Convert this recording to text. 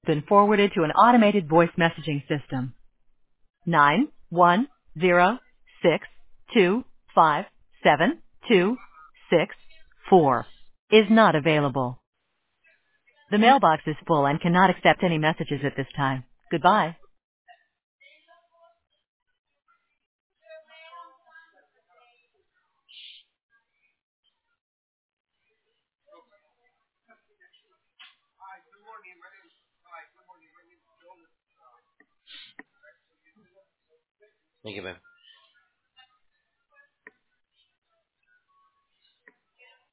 Been forwarded to an automated voice messaging system. 91062572264 is not available. The mailbox is full and cannot accept any messages at this time. Goodbye. Thank you, ma'am.